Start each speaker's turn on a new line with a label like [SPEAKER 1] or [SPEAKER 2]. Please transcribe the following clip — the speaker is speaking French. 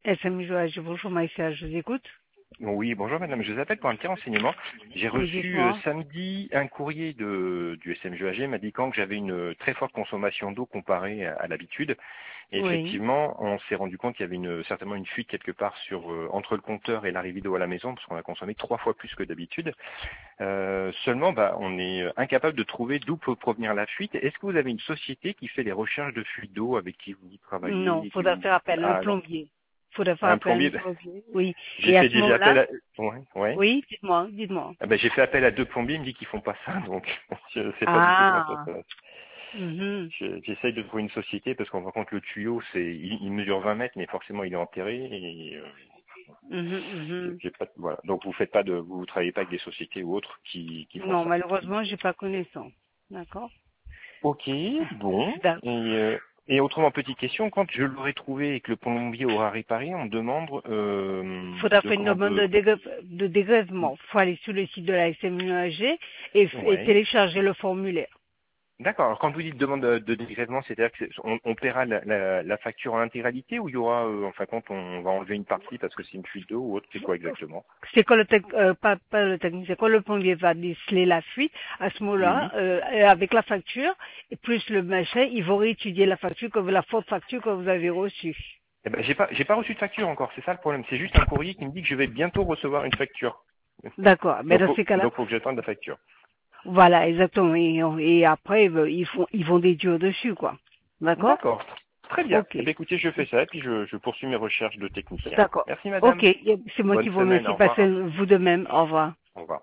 [SPEAKER 1] SMUAG, bonjour Maïssa, je vous écoute.
[SPEAKER 2] Oui, bonjour madame, je vous appelle pour un petit renseignement. J'ai
[SPEAKER 1] Oui,
[SPEAKER 2] reçu
[SPEAKER 1] dites-moi.
[SPEAKER 2] samedi un courrier du SMGAG m'indiquant que j'avais une très forte consommation d'eau comparée à l'habitude. Et
[SPEAKER 1] Oui.
[SPEAKER 2] effectivement, on s'est rendu compte qu'il y avait certainement une fuite quelque part entre le compteur et l'arrivée d'eau à la maison, parce qu'on a consommé 3 fois plus que d'habitude. Seulement, on est incapable de trouver d'où peut provenir la fuite. Est-ce que vous avez une société qui fait les recherches de fuite d'eau avec qui vous
[SPEAKER 1] Non,
[SPEAKER 2] travaillez,
[SPEAKER 1] faudra faire appel à un
[SPEAKER 2] Ah non,
[SPEAKER 1] plombier. Faudra faire
[SPEAKER 2] un
[SPEAKER 1] appel à un
[SPEAKER 2] plombier.
[SPEAKER 1] plombier. Oui.
[SPEAKER 2] J'ai
[SPEAKER 1] Et à
[SPEAKER 2] fait
[SPEAKER 1] ce
[SPEAKER 2] déjà appel
[SPEAKER 1] moment-là,
[SPEAKER 2] à... Ouais, ouais.
[SPEAKER 1] oui, dites-moi.
[SPEAKER 2] J'ai fait appel à 2 plombiers, ils me disent qu'ils font pas ça, donc je ne sais pas du tout comment ça se
[SPEAKER 1] Ah.
[SPEAKER 2] passe.
[SPEAKER 1] Mhm.
[SPEAKER 2] J'essaye de trouver une société parce qu'on rend compte le tuyau, il mesure 20 mètres, mais forcément il est enterré et
[SPEAKER 1] Mhm, mhm.
[SPEAKER 2] j'ai pas, voilà. Donc vous travaillez pas avec des sociétés ou autres qui font
[SPEAKER 1] Non,
[SPEAKER 2] ça.
[SPEAKER 1] malheureusement, j'ai pas connaissance. D'accord.
[SPEAKER 2] Ok, bon.
[SPEAKER 1] D'accord.
[SPEAKER 2] Et autrement, petite question, quand je l'aurai trouvé et que le plombier aura réparé, on me demande
[SPEAKER 1] Faudra
[SPEAKER 2] de
[SPEAKER 1] faire une
[SPEAKER 2] comment
[SPEAKER 1] demande de dégrèvement. Faut aller sur le site de la SMUAG et
[SPEAKER 2] ouais.
[SPEAKER 1] télécharger le formulaire.
[SPEAKER 2] D'accord. Alors quand vous dites demande de dégrèvement, c'est-à-dire qu'on paiera la facture en intégralité ou il y aura, en fin de compte, on va enlever une partie parce que c'est une fuite d'eau ou autre, c'est quoi exactement?
[SPEAKER 1] C'est quand pas le technicien, quand le plombier va déceler la fuite, à ce moment-là,
[SPEAKER 2] Oui.
[SPEAKER 1] avec la facture, et plus le machin, ils vont réétudier la facture, comme la faute facture que vous avez reçue.
[SPEAKER 2] Eh ben, j'ai pas reçu de facture encore, c'est ça le problème. C'est juste un courrier qui me dit que je vais bientôt recevoir une facture.
[SPEAKER 1] D'accord. Mais dans ces cas-là,
[SPEAKER 2] Donc faut que j'attende la facture.
[SPEAKER 1] voilà, exactement. Et après, ils vont déduire dessus, quoi. D'accord?
[SPEAKER 2] D'accord. Très bien.
[SPEAKER 1] Ok.
[SPEAKER 2] Eh bien, écoutez, je fais ça et puis je poursuis mes recherches de technicien.
[SPEAKER 1] D'accord.
[SPEAKER 2] Merci
[SPEAKER 1] Ok.
[SPEAKER 2] madame.
[SPEAKER 1] C'est moi qui
[SPEAKER 2] Bonne
[SPEAKER 1] vous
[SPEAKER 2] semaine,
[SPEAKER 1] remercie.
[SPEAKER 2] au
[SPEAKER 1] Passez
[SPEAKER 2] revoir.
[SPEAKER 1] vous de même. Au revoir.
[SPEAKER 2] Au revoir.